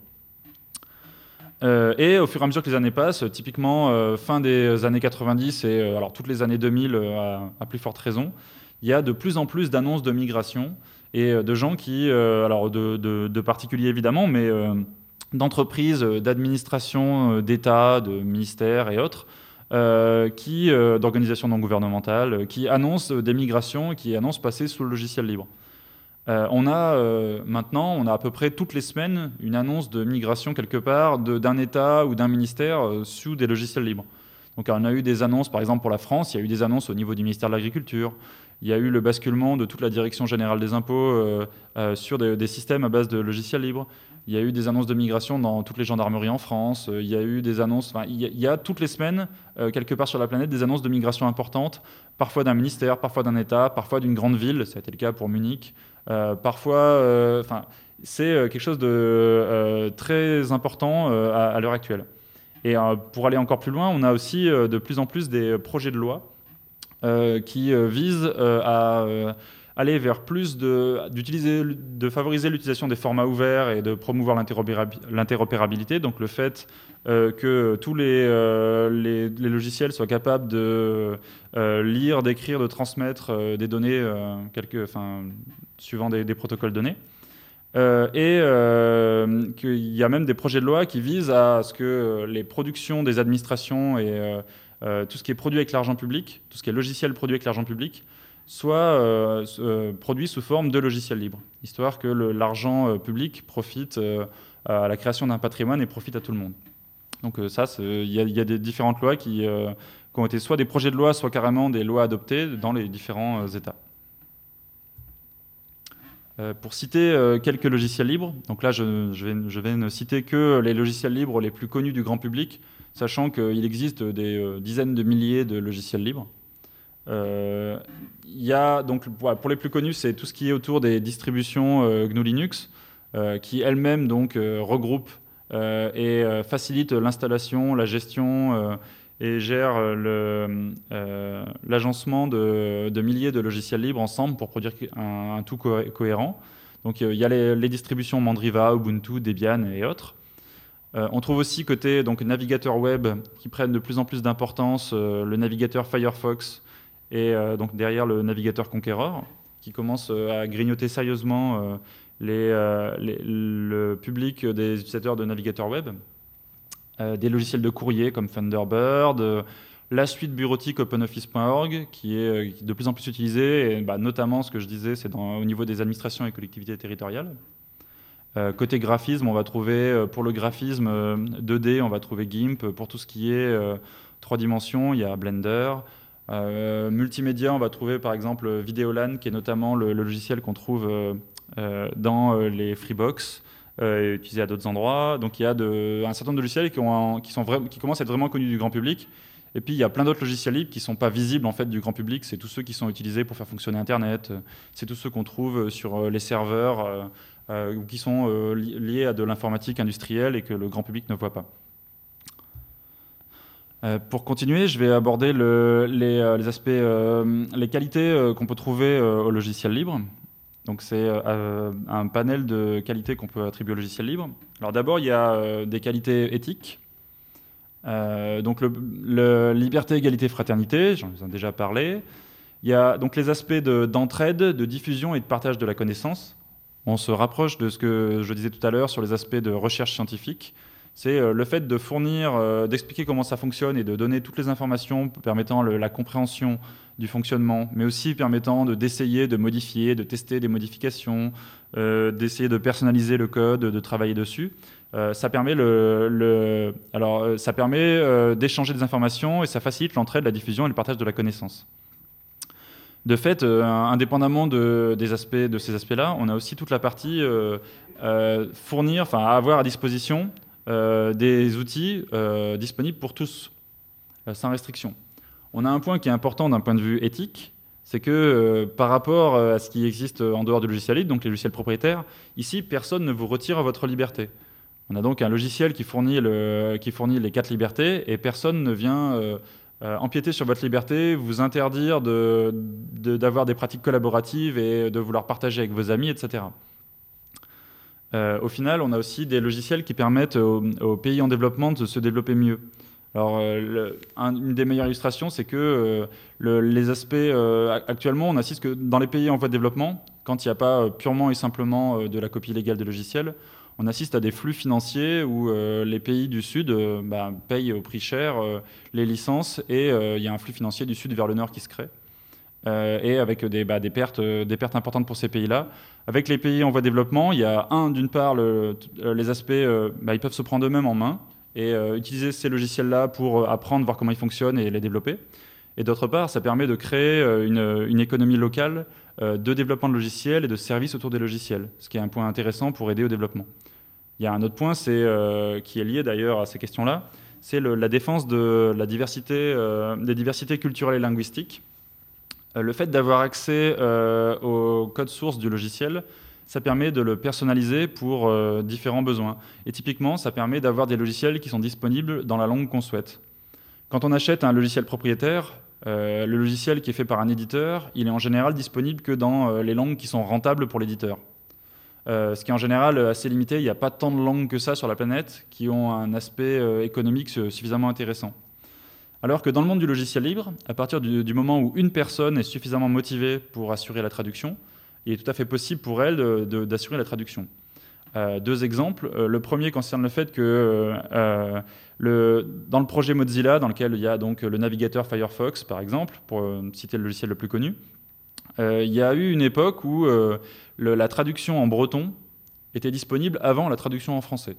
B: Euh, et au fur et à mesure que les années passent, typiquement euh, fin des années quatre-vingt-dix et euh, alors toutes les années deux mille euh, à, à plus forte raison, il y a de plus en plus d'annonces de migration et euh, de gens qui, euh, alors de, de, de particuliers évidemment, mais euh, d'entreprises, d'administrations, d'État, de ministères et autres, euh, qui, euh, d'organisations non gouvernementales, qui annoncent des migrations, qui annoncent passer sous le logiciel libre. Euh, on a euh, maintenant, on a à peu près toutes les semaines une annonce de migration quelque part d'un État ou d'un ministère euh, sous des logiciels libres. Donc on a eu des annonces, par exemple pour la France, il y a eu des annonces au niveau du ministère de l'Agriculture, il y a eu le basculement de toute la Direction générale des impôts euh, euh, sur des, des systèmes à base de logiciels libres. Il y a eu des annonces de migration dans toutes les gendarmeries en France. Il y a eu des annonces, enfin, il y a toutes les semaines, euh, quelque part sur la planète, des annonces de migration importantes, parfois d'un ministère, parfois d'un État, parfois d'une grande ville. Ça a été le cas pour Munich. Euh, parfois, euh, enfin, c'est quelque chose de euh, très important euh, à, à l'heure actuelle. Et euh, pour aller encore plus loin, on a aussi euh, de plus en plus des projets de loi euh, qui euh, visent euh, à euh, aller vers plus de, d'utiliser, de favoriser l'utilisation des formats ouverts et de promouvoir l'interopérabilité. Donc le fait euh, que tous les, euh, les, les logiciels soient capables de euh, lire, d'écrire, de transmettre euh, des données euh, quelques, enfin, suivant des, des protocoles donnés. Euh, et euh, qu'il y a même des projets de loi qui visent à ce que les productions des administrations et euh, euh, tout ce qui est produit avec l'argent public, tout ce qui est logiciel produit avec l'argent public, soit euh, euh, produit sous forme de logiciel libre, histoire que l'argent euh, public profite euh, à la création d'un patrimoine et profite à tout le monde. Donc euh, ça, il y, y a des différentes lois qui, euh, qui ont été soit des projets de loi, soit carrément des lois adoptées dans les différents euh, États. Euh, pour citer euh, quelques logiciels libres, donc là je, je, vais, je vais ne citer que les logiciels libres les plus connus du grand public, sachant qu'il existe des euh, dizaines de milliers de logiciels libres. Euh, y a, donc, voilà, pour les plus connus, c'est tout ce qui est autour des distributions euh, G N U Linux, euh, qui elles-mêmes donc, euh, regroupent euh, et euh, facilitent l'installation, la gestion euh, et gèrent euh, l'agencement de, de milliers de logiciels libres ensemble pour produire un, un tout co cohérent. Donc il euh, y a les, les distributions Mandriva, Ubuntu, Debian et autres. Euh, on trouve aussi côté donc, navigateurs web qui prennent de plus en plus d'importance, euh, le navigateur Firefox et euh, donc derrière le navigateur Conqueror, qui commence euh, à grignoter sérieusement euh, les, euh, les, le public des utilisateurs de navigateurs web. Euh, des logiciels de courrier comme Thunderbird, euh, la suite bureautique OpenOffice point org qui est, euh, qui est de plus en plus utilisée, et bah, notamment ce que je disais, c'est au niveau des administrations et collectivités territoriales. Euh, côté graphisme, on va trouver euh, pour le graphisme euh, deux D, on va trouver GIMP. Pour tout ce qui est euh, trois dimensions, il y a Blender. Euh, multimédia, on va trouver par exemple Videolan, qui est notamment le, le logiciel qu'on trouve euh, euh, dans euh, les Freebox, Euh, utilisé à d'autres endroits. Donc il y a de, un certain nombre de logiciels qui, ont un, qui, sont vra qui commencent à être vraiment connus du grand public. Et puis il y a plein d'autres logiciels libres qui ne sont pas visibles en fait, du grand public. C'est tous ceux qui sont utilisés pour faire fonctionner Internet. C'est tous ceux qu'on trouve sur les serveurs euh, euh, ou qui sont euh, li liés à de l'informatique industrielle et que le grand public ne voit pas. Euh, pour continuer, je vais aborder le, les, les aspects, euh, les qualités euh, qu'on peut trouver euh, au logiciel libre. Donc c'est euh, un panel de qualités qu'on peut attribuer au logiciel libre. Alors d'abord, il y a euh, des qualités éthiques. Euh, donc le, le liberté, égalité, fraternité, j'en ai déjà parlé. Il y a donc les aspects d'entraide, de, de diffusion et de partage de la connaissance. On se rapproche de ce que je disais tout à l'heure sur les aspects de recherche scientifique. C'est euh, le fait de fournir, euh, d'expliquer comment ça fonctionne et de donner toutes les informations permettant le, la compréhension du fonctionnement, mais aussi permettant de, d'essayer de modifier, de tester des modifications, euh, d'essayer de personnaliser le code, de travailler dessus. Euh, ça permet, le, le, alors, ça permet euh, d'échanger des informations et ça facilite l'entraide, la diffusion et le partage de la connaissance. De fait, euh, indépendamment de, des aspects, de ces aspects-là, on a aussi toute la partie euh, euh, fournir, enfin avoir à disposition euh, des outils euh, disponibles pour tous, euh, sans restriction. On a un point qui est important d'un point de vue éthique, c'est que euh, par rapport à ce qui existe en dehors du logiciel libre, donc les logiciels propriétaires, ici, personne ne vous retire votre liberté. On a donc un logiciel qui fournit, le, qui fournit les quatre libertés et personne ne vient euh, euh, empiéter sur votre liberté, vous interdire de, de, d'avoir des pratiques collaboratives et de vouloir partager avec vos amis, et cetera. Euh, au final, on a aussi des logiciels qui permettent aux, aux pays en développement de se développer mieux. Alors, euh, le, un, une des meilleures illustrations, c'est que euh, le, les aspects... Euh, actuellement, on assiste que dans les pays en voie de développement, quand il n'y a pas euh, purement et simplement euh, de la copie légale des logiciels, on assiste à des flux financiers où euh, les pays du Sud euh, bah, payent au prix cher euh, les licences et il euh, y a un flux financier du Sud vers le Nord qui se crée. Euh, et avec des, bah, des, pertes, euh, des pertes importantes pour ces pays-là. Avec les pays en voie de développement, il y a un, d'une part, le, les aspects, euh, bah, ils peuvent se prendre eux-mêmes en main et euh, utiliser ces logiciels-là pour apprendre, voir comment ils fonctionnent et les développer. Et d'autre part, ça permet de créer une, une économie locale euh, de développement de logiciels et de services autour des logiciels, ce qui est un point intéressant pour aider au développement. Il y a un autre point c'est, euh, qui est lié d'ailleurs à ces questions-là, c'est le, la défense de la diversité, euh, des diversités culturelles et linguistiques. Euh, le fait d'avoir accès euh, au code source du logiciel, ça permet de le personnaliser pour euh, différents besoins. Et typiquement, ça permet d'avoir des logiciels qui sont disponibles dans la langue qu'on souhaite. Quand on achète un logiciel propriétaire, euh, le logiciel qui est fait par un éditeur, il est en général disponible que dans euh, les langues qui sont rentables pour l'éditeur. Euh, ce qui est en général assez limité, il n'y a pas tant de langues que ça sur la planète qui ont un aspect euh, économique suffisamment intéressant. Alors que dans le monde du logiciel libre, à partir du, du moment où une personne est suffisamment motivée pour assurer la traduction, il est tout à fait possible pour elle de, de, d'assurer la traduction. Euh, deux exemples. Euh, le premier concerne le fait que euh, le, dans le projet Mozilla, dans lequel il y a donc le navigateur Firefox, par exemple, pour euh, citer le logiciel le plus connu, euh, il y a eu une époque où euh, le, la traduction en breton était disponible avant la traduction en français.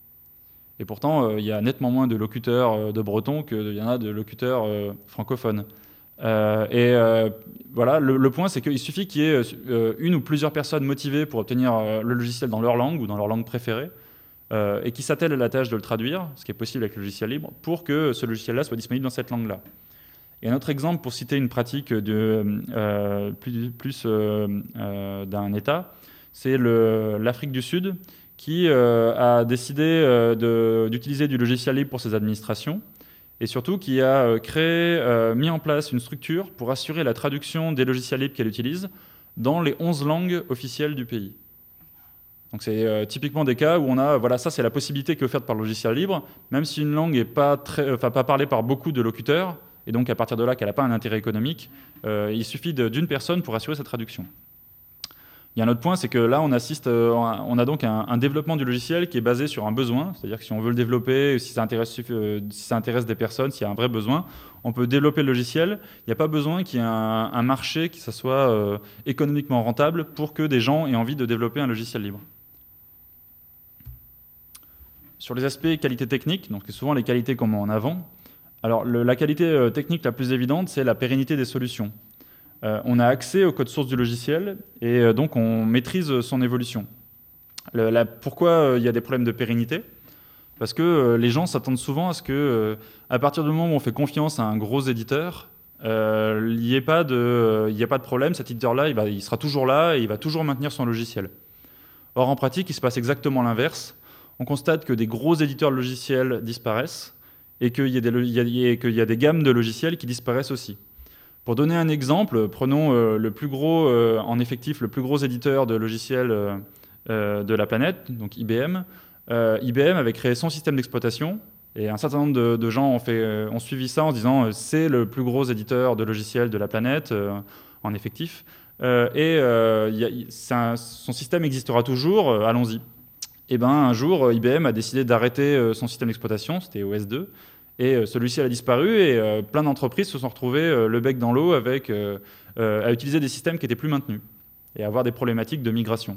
B: Et pourtant, euh, il y a nettement moins de locuteurs euh, de breton qu'il y en a de locuteurs euh, francophones. Euh, et euh, voilà, le, le point, c'est qu'il suffit qu'il y ait euh, une ou plusieurs personnes motivées pour obtenir euh, le logiciel dans leur langue ou dans leur langue préférée, euh, et qui s'attellent à la tâche de le traduire, ce qui est possible avec le logiciel libre, pour que ce logiciel-là soit disponible dans cette langue-là. Et un autre exemple, pour citer une pratique de, euh, plus, plus euh, euh, d'un État, c'est le, l'Afrique du Sud, qui euh, a décidé euh, de, d'utiliser du logiciel libre pour ses administrations, et surtout qui a euh, créé, euh, mis en place une structure pour assurer la traduction des logiciels libres qu'elle utilise dans les onze langues officielles du pays. Donc c'est euh, typiquement des cas où on a, voilà, ça c'est la possibilité qui est offerte par le logiciel libre, même si une langue n'est pas, très, enfin, pas parlée par beaucoup de locuteurs, et donc à partir de là qu'elle n'a pas un intérêt économique, euh, il suffit de, d'une personne pour assurer sa traduction. Il y a un autre point, c'est que là, on assiste, euh, on a donc un, un développement du logiciel qui est basé sur un besoin, c'est-à-dire que si on veut le développer, si ça intéresse, euh, si ça intéresse des personnes, s'il y a un vrai besoin, on peut développer le logiciel. Il n'y a pas besoin qu'il y ait un, un marché qui ça soit euh, économiquement rentable pour que des gens aient envie de développer un logiciel libre. Sur les aspects qualité technique, donc souvent les qualités qu'on met en avant, alors le, la qualité euh, technique la plus évidente, c'est la pérennité des solutions. Euh, on a accès au code source du logiciel et euh, donc on maîtrise son évolution. Le, la, pourquoi euh, il y a des problèmes de pérennité ? Parce que euh, les gens s'attendent souvent à ce que, euh, à partir du moment où on fait confiance à un gros éditeur, euh, il n'y ait pas de, euh, il n'y a pas de problème, cet éditeur-là, il, va, il sera toujours là et il va toujours maintenir son logiciel. Or, en pratique, il se passe exactement l'inverse. On constate que des gros éditeurs de logiciels disparaissent et qu'il y a des, il y a, qu'il y a des gammes de logiciels qui disparaissent aussi. Pour donner un exemple, prenons euh, le plus gros, euh, en effectif, le plus gros éditeur de logiciels euh, euh, de la planète, donc I B M. Euh, I B M avait créé son système d'exploitation et un certain nombre de, de gens ont, fait, euh, ont suivi ça en se disant euh, c'est le plus gros éditeur de logiciels de la planète euh, en effectif euh, et euh, y a, un, son système existera toujours, euh, allons-y. Et ben, un jour, I B M a décidé d'arrêter son système d'exploitation, c'était O S deux, et ce logiciel a disparu, et plein d'entreprises se sont retrouvées le bec dans l'eau avec, euh, à utiliser des systèmes qui n'étaient plus maintenus, et à avoir des problématiques de migration.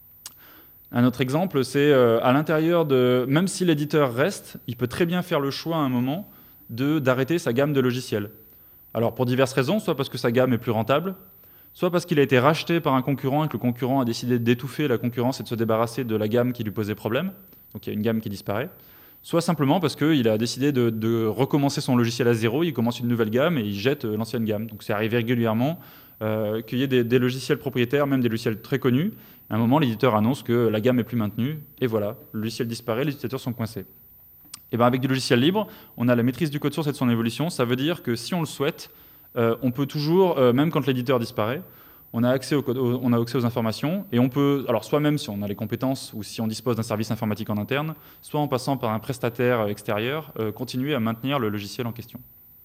B: Un autre exemple, c'est euh, à l'intérieur de... Même si l'éditeur reste, il peut très bien faire le choix à un moment de, d'arrêter sa gamme de logiciels. Alors pour diverses raisons, soit parce que sa gamme est plus rentable, soit parce qu'il a été racheté par un concurrent et que le concurrent a décidé d'étouffer la concurrence et de se débarrasser de la gamme qui lui posait problème, donc il y a une gamme qui disparaît, soit simplement parce qu'il a décidé de, de recommencer son logiciel à zéro, il commence une nouvelle gamme et il jette l'ancienne gamme. Donc c'est arrivé régulièrement euh, qu'il y ait des, des logiciels propriétaires, même des logiciels très connus. À un moment, l'éditeur annonce que la gamme n'est plus maintenue, et voilà, le logiciel disparaît, les utilisateurs sont coincés. Et bien avec du logiciel libre, on a la maîtrise du code source et de son évolution. Ça veut dire que si on le souhaite, euh, on peut toujours, euh, même quand l'éditeur disparaît, on a accès au code, on a accès aux informations, et on peut, alors soit même si on a les compétences ou si on dispose d'un service informatique en interne, soit en passant par un prestataire extérieur, euh, continuer à maintenir le logiciel en question.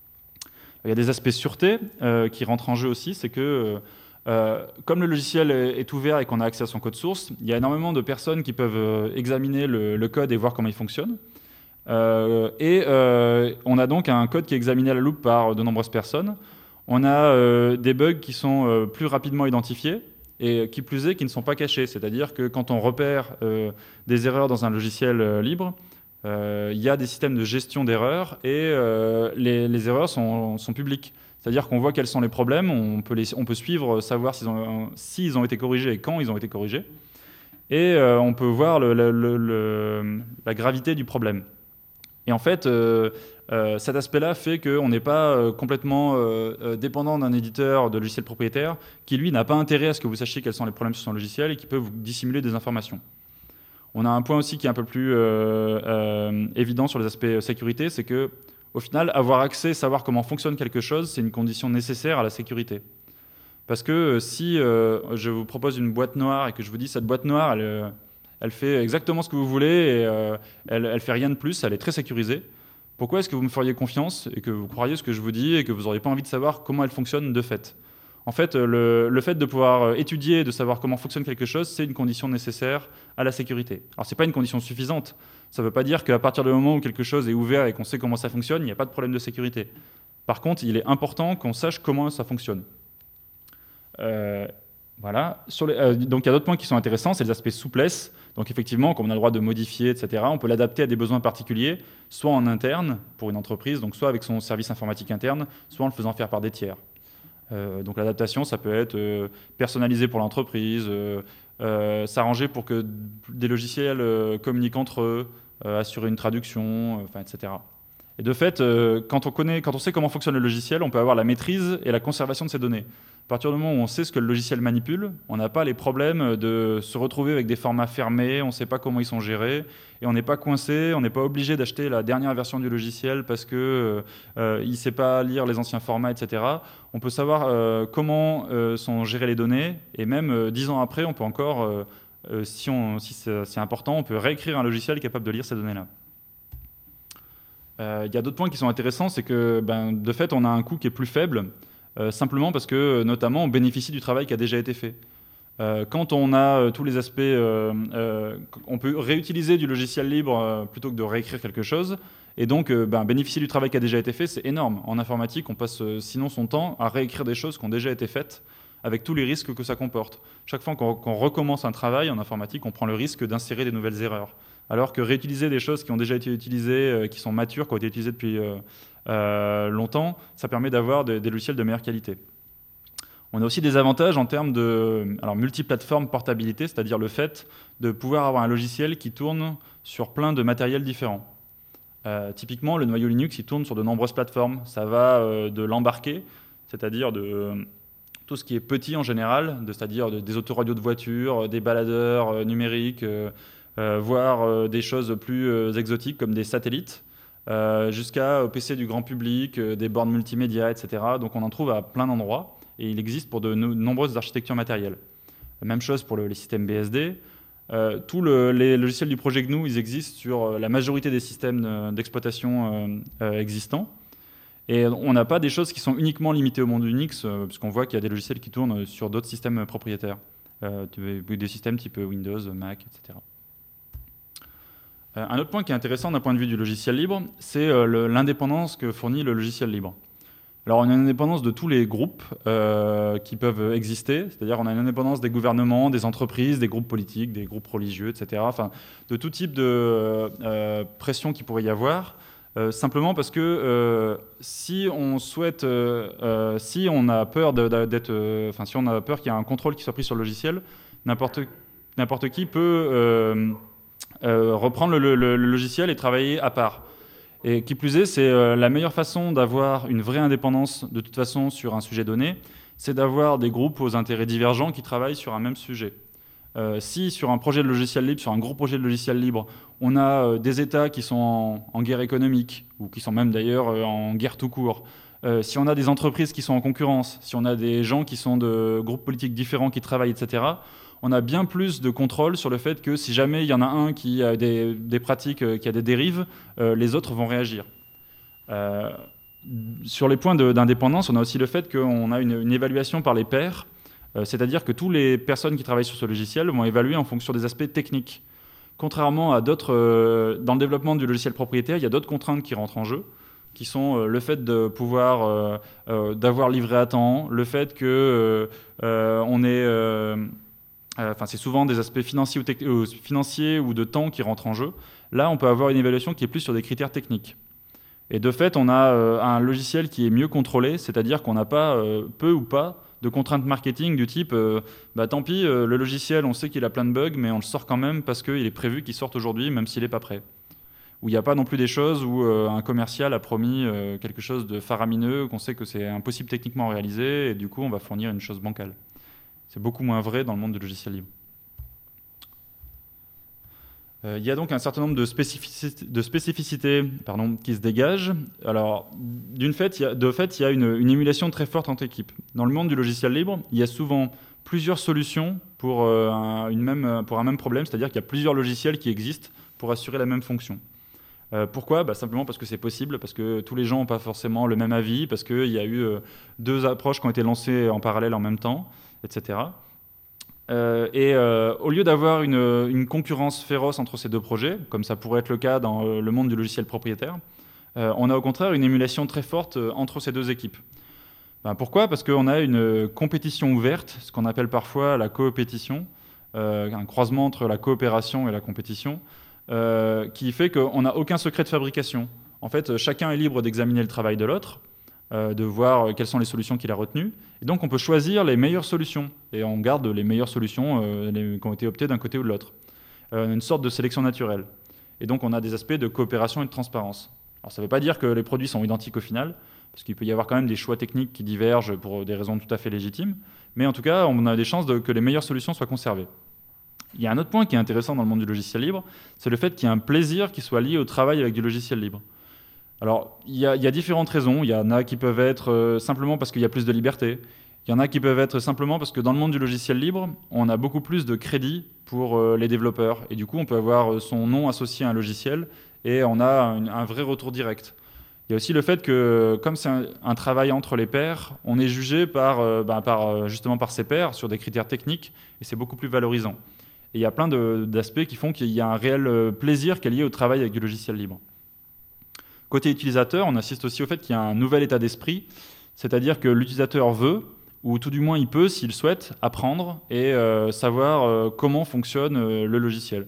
B: Il y a des aspects sûreté euh, qui rentrent en jeu aussi, c'est que euh, comme le logiciel est, est ouvert et qu'on a accès à son code source, il y a énormément de personnes qui peuvent euh, examiner le, le code et voir comment il fonctionne. Euh, et euh, on a donc un code qui est examiné à la loupe par de nombreuses personnes. On a euh, des bugs qui sont euh, plus rapidement identifiés et qui plus est, qui ne sont pas cachés. C'est-à-dire que quand on repère euh, des erreurs dans un logiciel euh, libre, euh, il y a des systèmes de gestion d'erreurs et euh, les, les erreurs sont, sont publiques. C'est-à-dire qu'on voit quels sont les problèmes, on peut, les, on peut suivre, savoir s'ils ont, s'ils ont été corrigés et quand ils ont été corrigés. Et euh, on peut voir le, le, le, le, la gravité du problème. Et en fait, euh, euh, cet aspect-là fait qu'on n'est pas euh, complètement euh, euh, dépendant d'un éditeur de logiciel propriétaire qui, lui, n'a pas intérêt à ce que vous sachiez quels sont les problèmes sur son logiciel et qui peut vous dissimuler des informations. On a un point aussi qui est un peu plus euh, euh, évident sur les aspects sécurité, c'est que, au final, avoir accès, savoir comment fonctionne quelque chose, c'est une condition nécessaire à la sécurité. Parce que si euh, je vous propose une boîte noire et que je vous dis cette boîte noire, elle, euh, elle fait exactement ce que vous voulez et euh, elle ne fait rien de plus, elle est très sécurisée, pourquoi est-ce que vous me feriez confiance et que vous croiriez ce que je vous dis et que vous n'auriez pas envie de savoir comment elle fonctionne de fait? En fait, le, le fait de pouvoir étudier et de savoir comment fonctionne quelque chose, c'est une condition nécessaire à la sécurité. Alors, ce n'est pas une condition suffisante. Ça ne veut pas dire qu'à partir du moment où quelque chose est ouvert et qu'on sait comment ça fonctionne, il n'y a pas de problème de sécurité. Par contre, il est important qu'on sache comment ça fonctionne. Euh, voilà. Sur les, euh, donc, il y a d'autres points qui sont intéressants, c'est les aspects souplesse. Donc, effectivement, comme on a le droit de modifier, et cetera, on peut l'adapter à des besoins particuliers, soit en interne pour une entreprise, donc soit avec son service informatique interne, soit en le faisant faire par des tiers. Euh, donc l'adaptation, ça peut être euh, personnalisé pour l'entreprise, euh, euh, s'arranger pour que des logiciels euh, communiquent entre eux, euh, assurer une traduction, euh, et cetera. Et de fait, euh, quand, on connaît, quand on sait comment fonctionne le logiciel, on peut avoir la maîtrise et la conservation de ces données. À partir du moment où on sait ce que le logiciel manipule, on n'a pas les problèmes de se retrouver avec des formats fermés, on ne sait pas comment ils sont gérés, et on n'est pas coincé, on n'est pas obligé d'acheter la dernière version du logiciel parce qu'il euh, euh, ne sait pas lire les anciens formats, et cetera. On peut savoir euh, comment euh, sont gérées les données, et même euh, dix ans après, on peut encore, euh, euh, si, on, si c'est, c'est important, on peut réécrire un logiciel capable de lire ces données-là. Il euh, y a d'autres points qui sont intéressants, c'est que ben, de fait, on a un coût qui est plus faible, euh, simplement parce que, notamment, on bénéficie du travail qui a déjà été fait. Euh, quand on a euh, tous les aspects, euh, euh, on peut réutiliser du logiciel libre euh, plutôt que de réécrire quelque chose, et donc euh, ben, bénéficier du travail qui a déjà été fait, c'est énorme. En informatique, on passe euh, sinon son temps à réécrire des choses qui ont déjà été faites, avec tous les risques que ça comporte. Chaque fois qu'on, qu'on recommence un travail en informatique, on prend le risque d'insérer des nouvelles erreurs. Alors que réutiliser des choses qui ont déjà été utilisées, euh, qui sont matures, qui ont été utilisées depuis euh, euh, longtemps, ça permet d'avoir des, des logiciels de meilleure qualité. On a aussi des avantages en termes de alors, multiplateforme portabilité, c'est-à-dire le fait de pouvoir avoir un logiciel qui tourne sur plein de matériels différents. Euh, typiquement, le noyau Linux, il tourne sur de nombreuses plateformes. Ça va euh, de l'embarqué, c'est-à-dire de euh, tout ce qui est petit en général, de, c'est-à-dire de, des autoradios de voitures, des baladeurs euh, numériques, euh, euh, voire euh, des choses plus euh, exotiques comme des satellites, euh, jusqu'à P C du grand public, euh, des bornes multimédia, et cetera. Donc on en trouve à plein d'endroits. Et il existe pour de no- nombreuses architectures matérielles. Même chose pour le, les systèmes B S D. Euh, tous le, les logiciels du projet G N U, ils existent sur la majorité des systèmes de, d'exploitation euh, euh, existants. Et on n'a pas des choses qui sont uniquement limitées au monde Unix, euh, puisqu'on voit qu'il y a des logiciels qui tournent sur d'autres systèmes propriétaires. Euh, des systèmes type Windows, Mac, et cetera. Euh, un autre point qui est intéressant d'un point de vue du logiciel libre, c'est euh, l'indépendance que fournit le logiciel libre. Alors, on a une indépendance de tous les groupes euh, qui peuvent exister, c'est-à-dire on a une indépendance des gouvernements, des entreprises, des groupes politiques, des groupes religieux, et cetera. Enfin, de tout type de euh, pression qu'il pourrait y avoir, euh, simplement parce que euh, si on souhaite, euh, euh, si on a peur d'être, euh, enfin, si on a peur qu'il y ait un contrôle qui soit pris sur le logiciel, n'importe n'importe qui peut euh, euh, reprendre le, le, le logiciel et travailler à part. Et qui plus est, c'est euh, la meilleure façon d'avoir une vraie indépendance de toute façon sur un sujet donné, c'est d'avoir des groupes aux intérêts divergents qui travaillent sur un même sujet. Euh, si sur un projet de logiciel libre, sur un gros projet de logiciel libre, on a euh, des États qui sont en, en guerre économique, ou qui sont même d'ailleurs euh, en guerre tout court, euh, si on a des entreprises qui sont en concurrence, si on a des gens qui sont de groupes politiques différents qui travaillent, et cetera, on a bien plus de contrôle sur le fait que si jamais il y en a un qui a des, des pratiques, euh, qui a des dérives, euh, les autres vont réagir. Euh, sur les points d'indépendance, on a aussi le fait qu'on a une, une évaluation par les pairs, euh, c'est-à-dire que toutes les personnes qui travaillent sur ce logiciel vont évaluer en fonction des aspects techniques. Contrairement à d'autres, euh, dans le développement du logiciel propriétaire, il y a d'autres contraintes qui rentrent en jeu, qui sont euh, le fait de pouvoir, euh, euh, d'avoir livré à temps, le fait que euh, euh, on est... Euh, Enfin, c'est souvent des aspects financiers ou, euh, financiers ou de temps qui rentrent en jeu. Là, on peut avoir une évaluation qui est plus sur des critères techniques. Et de fait, on a euh, un logiciel qui est mieux contrôlé, c'est-à-dire qu'on n'a pas, euh, peu ou pas, de contraintes marketing du type euh, bah, tant pis, euh, le logiciel, on sait qu'il a plein de bugs, mais on le sort quand même parce qu'il est prévu qu'il sorte aujourd'hui, même s'il n'est pas prêt. Où il n'y a pas non plus des choses où euh, un commercial a promis euh, quelque chose de faramineux, qu'on sait que c'est impossible techniquement à réaliser, et du coup, on va fournir une chose bancale. C'est beaucoup moins vrai dans le monde du logiciel libre. Euh, il y a donc un certain nombre de spécificités, de spécificités pardon, qui se dégagent. Alors, d'une fait, il y a, de fait, il y a une, une émulation très forte entre équipes. Dans le monde du logiciel libre, il y a souvent plusieurs solutions pour, euh, un, une même, pour un même problème, c'est-à-dire qu'il y a plusieurs logiciels qui existent pour assurer la même fonction. Euh, pourquoi ? Bah, simplement parce que c'est possible, parce que tous les gens n'ont pas forcément le même avis, parce qu'il y a eu euh, deux approches qui ont été lancées en parallèle en même temps, et cetera. Euh, et euh, au lieu d'avoir une, une concurrence féroce entre ces deux projets, comme ça pourrait être le cas dans euh, le monde du logiciel propriétaire, euh, on a au contraire une émulation très forte euh, entre ces deux équipes. Ben, pourquoi ? Parce qu'on a une compétition ouverte, ce qu'on appelle parfois la coopétition, euh, un croisement entre la coopération et la compétition, euh, qui fait qu'on n'a aucun secret de fabrication. En fait, chacun est libre d'examiner le travail de l'autre, Euh, de voir quelles sont les solutions qu'il a retenues. Et donc, on peut choisir les meilleures solutions. Et on garde les meilleures solutions euh, les, qui ont été optées d'un côté ou de l'autre. Euh, une sorte de sélection naturelle. Et donc, on a des aspects de coopération et de transparence. Alors, ça ne veut pas dire que les produits sont identiques au final, parce qu'il peut y avoir quand même des choix techniques qui divergent pour des raisons tout à fait légitimes. Mais en tout cas, on a des chances de, que les meilleures solutions soient conservées. Il y a un autre point qui est intéressant dans le monde du logiciel libre, c'est le fait qu'il y a un plaisir qui soit lié au travail avec du logiciel libre. Alors, il y, il y a différentes raisons. Il y en a qui peuvent être euh, simplement parce qu'il y a plus de liberté. Il y en a qui peuvent être simplement parce que dans le monde du logiciel libre, on a beaucoup plus de crédits pour euh, les développeurs. Et du coup, on peut avoir son nom associé à un logiciel et on a un, un vrai retour direct. Il y a aussi le fait que, comme c'est un, un travail entre les pairs, on est jugé par, euh, bah, par, justement par ses pairs sur des critères techniques et c'est beaucoup plus valorisant. Et il y a plein d'aspects qui font qu'il y a un réel plaisir qui est lié au travail avec du logiciel libre. Côté utilisateur, on assiste aussi au fait qu'il y a un nouvel état d'esprit, c'est-à-dire que l'utilisateur veut, ou tout du moins il peut, s'il souhaite, apprendre et euh, savoir euh, comment fonctionne euh, le logiciel.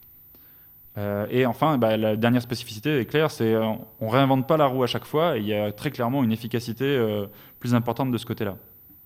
B: Euh, et enfin, bah, la dernière spécificité est claire, c'est euh, on ne réinvente pas la roue à chaque fois, et il y a très clairement une efficacité euh, plus importante de ce côté-là.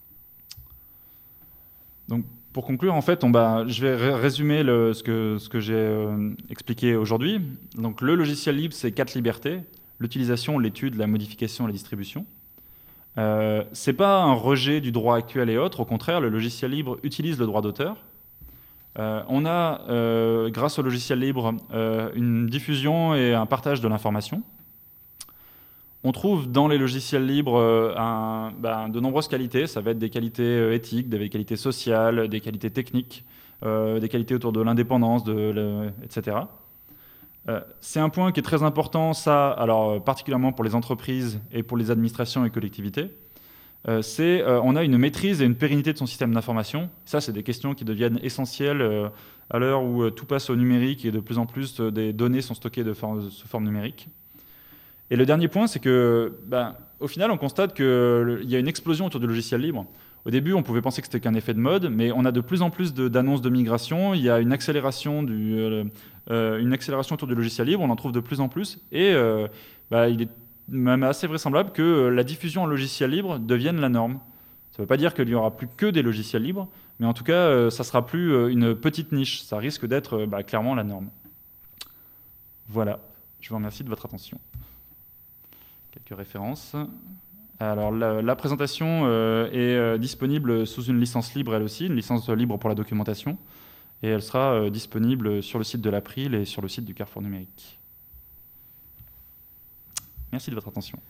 B: Donc, pour conclure, en fait, on, bah, je vais ré résumer le, ce que, ce que j'ai euh, expliqué aujourd'hui. Donc, le logiciel libre, c'est quatre libertés. L'utilisation, l'étude, la modification et la distribution. Euh, ce n'est pas un rejet du droit actuel et autres, au contraire, le logiciel libre utilise le droit d'auteur. Euh, on a, euh, grâce au logiciel libre, euh, une diffusion et un partage de l'information. On trouve dans les logiciels libres euh, un, ben, de nombreuses qualités, ça va être des qualités euh, éthiques, des qualités sociales, des qualités techniques, euh, des qualités autour de l'indépendance, de, et cetera. Euh, c'est un point qui est très important, ça, alors particulièrement pour les entreprises et pour les administrations et collectivités, euh, c'est euh, on a une maîtrise et une pérennité de son système d'information. Ça, c'est des questions qui deviennent essentielles euh, à l'heure où euh, tout passe au numérique et de plus en plus euh, des données sont stockées de forme, sous forme numérique. Et le dernier point, c'est que, ben, au final, on constate qu'il y a une explosion autour du logiciel libre. Au début, on pouvait penser que c'était qu'un effet de mode, mais on a de plus en plus d'annonces de, de migration. Il y a une accélération, du, euh, euh, une accélération autour du logiciel libre, on en trouve de plus en plus. Et euh, ben, il est même assez vraisemblable que la diffusion en logiciel libre devienne la norme. Ça ne veut pas dire qu'il n'y aura plus que des logiciels libres, mais en tout cas, euh, ça ne sera plus euh, une petite niche. Ça risque d'être euh, ben, clairement la norme. Voilà. Je vous remercie de votre attention. Quelques références. Alors, la, la présentation euh, est euh, disponible sous une licence libre, elle aussi, une licence libre pour la documentation. Et elle sera euh, disponible sur le site de l'April et sur le site du Carrefour numérique. Merci de votre attention.